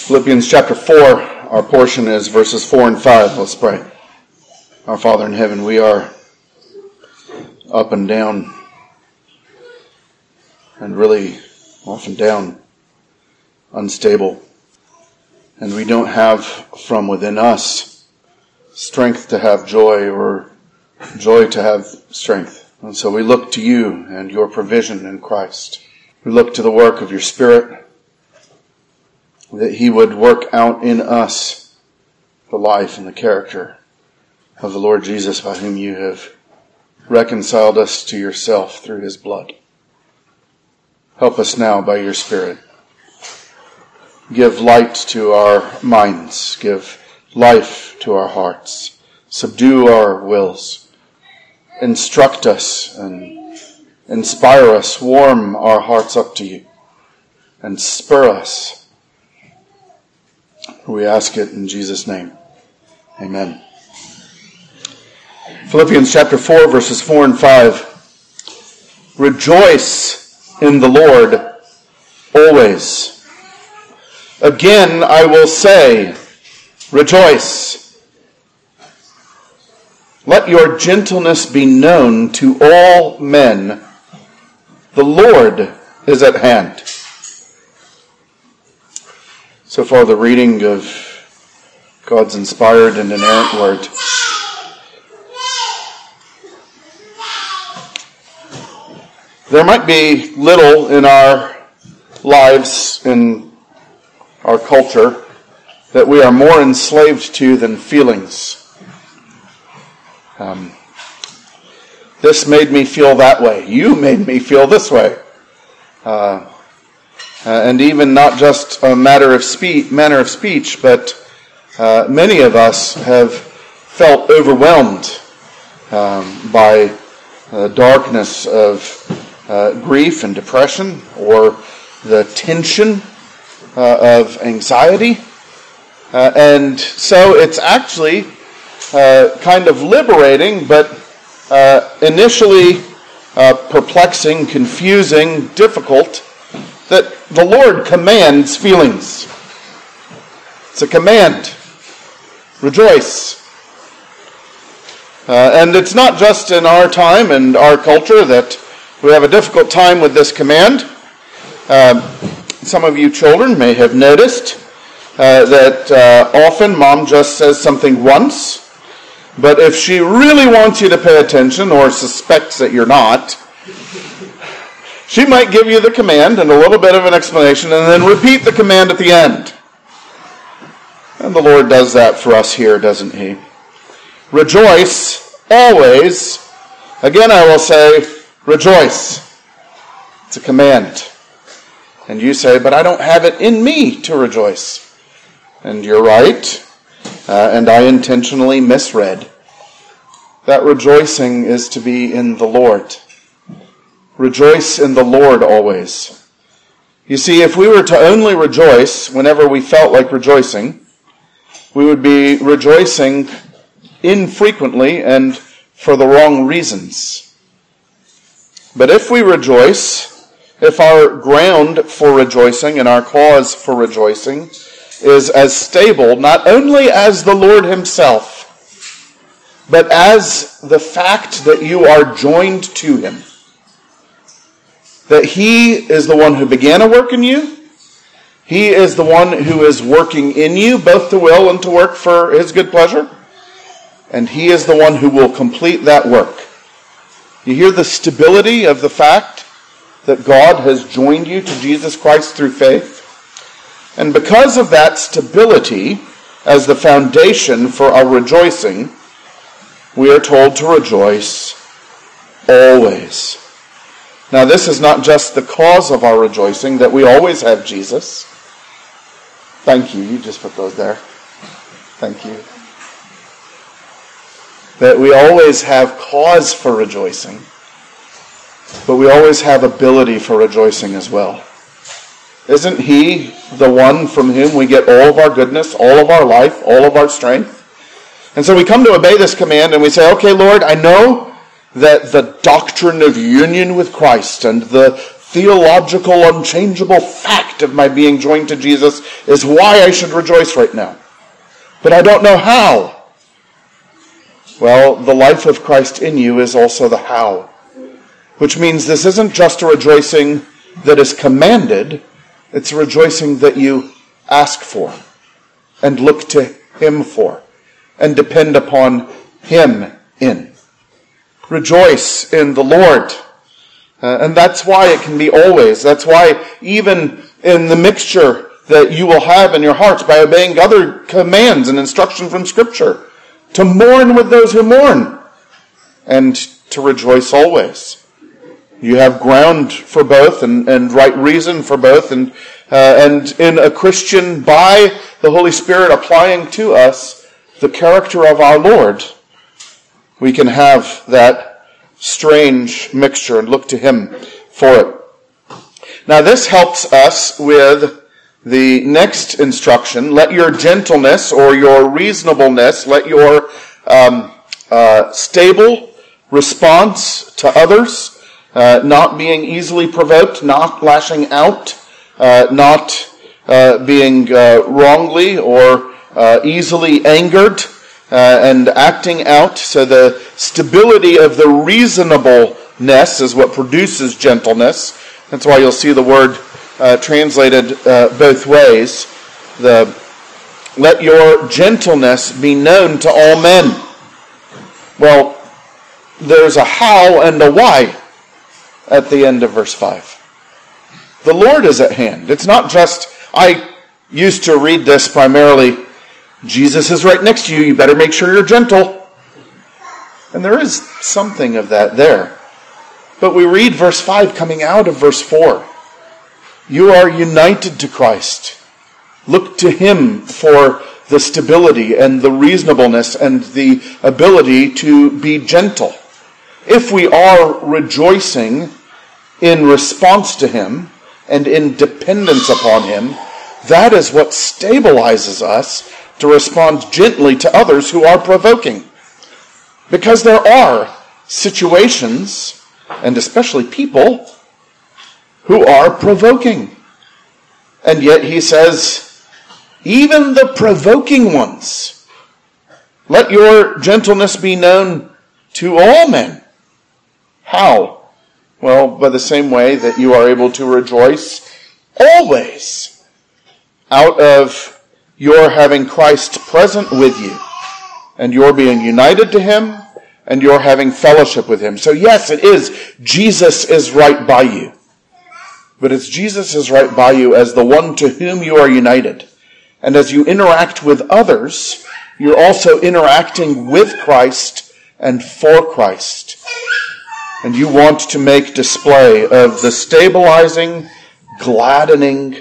Philippians chapter 4, our portion is verses 4 and 5. Let's pray. Our Father in heaven, we are up and down, and really often down, unstable. And we don't have from within us strength to have joy or joy to have strength. And so we look to you and your provision in Christ. We look to the work of your Spirit, that he would work out in us the life and the character of the Lord Jesus, by whom you have reconciled us to yourself through his blood. Help us now by your Spirit. Give light to our minds. Give life to our hearts. Subdue our wills. Instruct us and inspire us. Warm our hearts up to you. And spur us. We ask it in Jesus' name. Amen. Philippians chapter 4, verses 4 and 5. Rejoice in the Lord always. Again, I will say, rejoice. Let your gentleness be known to all men. The Lord is at hand. So far, the reading of God's inspired and inerrant word. There might be little in our lives, in our culture, that we are more enslaved to than feelings. This made me feel that way. You made me feel this way. And even not just a manner of speech, but many of us have felt overwhelmed by the darkness of grief and depression, or the tension of anxiety. And so it's actually kind of liberating, but initially perplexing, confusing, difficult, that the Lord commands feelings. It's a command. Rejoice. And it's not just in our time and our culture that we have a difficult time with this command. Some of you children may have noticed that often mom just says something once, but if she really wants you to pay attention or suspects that you're not, she might give you the command and a little bit of an explanation and then repeat the command at the end. And the Lord does that for us here, doesn't he? Rejoice always. Again, I will say, rejoice. It's a command. And you say, but I don't have it in me to rejoice. And you're right. And I intentionally misread. That rejoicing is to be in the Lord. Rejoice in the Lord always. You see, if we were to only rejoice whenever we felt like rejoicing, we would be rejoicing infrequently and for the wrong reasons. But if we rejoice, if our ground for rejoicing and our cause for rejoicing is as stable, not only as the Lord himself, but as the fact that you are joined to him, that he is the one who began a work in you, he is the one who is working in you, both to will and to work for his good pleasure, and he is the one who will complete that work. You hear the stability of the fact that God has joined you to Jesus Christ through faith? And because of that stability as the foundation for our rejoicing, we are told to rejoice always. Now, this is not just the cause of our rejoicing, that we always have Jesus. Thank you. You just put those there. Thank you. That we always have cause for rejoicing, but we always have ability for rejoicing as well. Isn't he the one from whom we get all of our goodness, all of our life, all of our strength? And so we come to obey this command and we say, okay, Lord, I know that the doctrine of union with Christ and the theological, unchangeable fact of my being joined to Jesus is why I should rejoice right now. But I don't know how. Well, the life of Christ in you is also the how. Which means this isn't just a rejoicing that is commanded, it's a rejoicing that you ask for and look to Him for and depend upon Him in. Rejoice in the Lord. And that's why it can be always. That's why even in the mixture that you will have in your hearts by obeying other commands and instruction from Scripture, to mourn with those who mourn and to rejoice always. You have ground for both and right reason for both. And in a Christian, by the Holy Spirit applying to us the character of our Lord, we can have that strange mixture and look to Him for it. Now this helps us with the next instruction. Let your gentleness or your reasonableness, let your stable response to others, not being easily provoked, not lashing out, not being wrongly or easily angered, and acting out. So the stability of the reasonableness is what produces gentleness. That's why you'll see the word translated both ways. Let your gentleness be known to all men. Well, there's a how and a why at the end of verse 5. The Lord is at hand. It's not just, I used to read this primarily, Jesus is right next to you, you better make sure you're gentle. And there is something of that there. But we read verse 5 coming out of verse 4. You are united to Christ. Look to Him for the stability and the reasonableness and the ability to be gentle. If we are rejoicing in response to Him and in dependence upon Him, that is what stabilizes us to respond gently to others who are provoking. Because there are situations, and especially people, who are provoking. And yet He says, even the provoking ones, let your gentleness be known to all men. How? Well, by the same way that you are able to rejoice always out of your having Christ present with you and your being united to Him and your having fellowship with Him. So yes, it is Jesus is right by you. But it's Jesus is right by you as the one to whom you are united. And as you interact with others, you're also interacting with Christ and for Christ. And you want to make display of the stabilizing, gladdening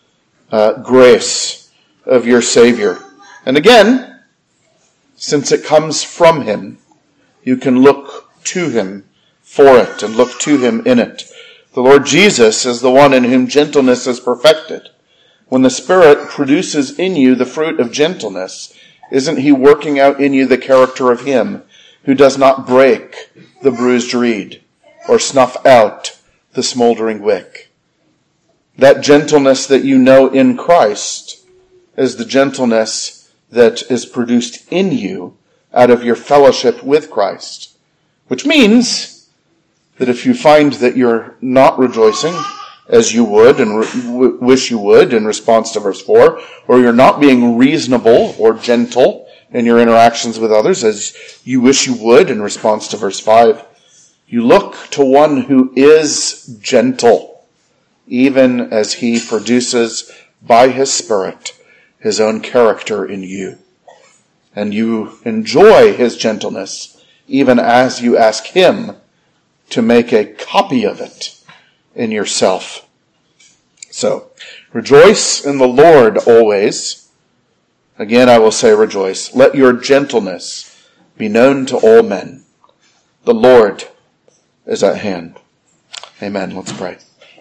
grace of your Savior. And again, since it comes from Him, you can look to Him for it and look to Him in it. The Lord Jesus is the one in whom gentleness is perfected. When the Spirit produces in you the fruit of gentleness, isn't He working out in you the character of Him who does not break the bruised reed or snuff out the smoldering wick? That gentleness that you know in Christ is the gentleness that is produced in you out of your fellowship with Christ. Which means that if you find that you're not rejoicing as you would and wish you would in response to verse 4, or you're not being reasonable or gentle in your interactions with others as you wish you would in response to verse 5, you look to one who is gentle, even as He produces by His Spirit His own character in you. And you enjoy His gentleness, even as you ask Him to make a copy of it in yourself. So, rejoice in the Lord always. Again, I will say rejoice. Let your gentleness be known to all men. The Lord is at hand. Amen. Let's pray.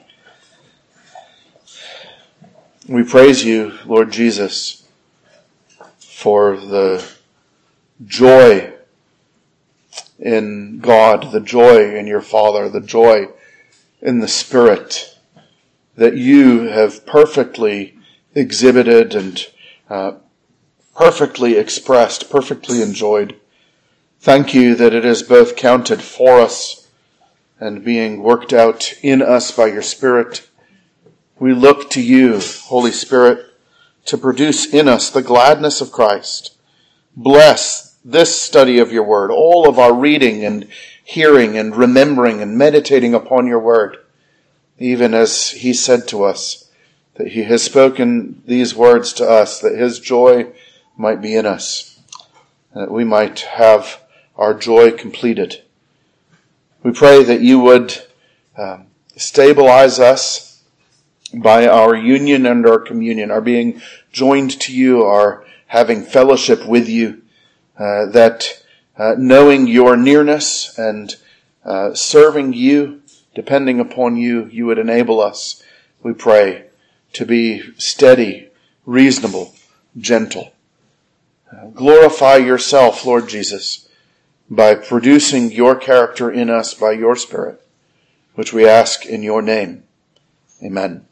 We praise you, Lord Jesus, for the joy in God, the joy in your Father, the joy in the Spirit that you have perfectly exhibited and perfectly expressed, perfectly enjoyed. Thank you that it is both counted for us and being worked out in us by your Spirit. We look to you, Holy Spirit, to produce in us the gladness of Christ. Bless this study of your word, all of our reading and hearing and remembering and meditating upon your word, even as he said to us that he has spoken these words to us, that his joy might be in us, and that we might have our joy completed. We pray that you would stabilize us by our union and our communion, our being joined to you, our having fellowship with you, that knowing your nearness and serving you, depending upon you, you would enable us, we pray, to be steady, reasonable, gentle. Glorify yourself, Lord Jesus, by producing your character in us by your Spirit, which we ask in your name. Amen.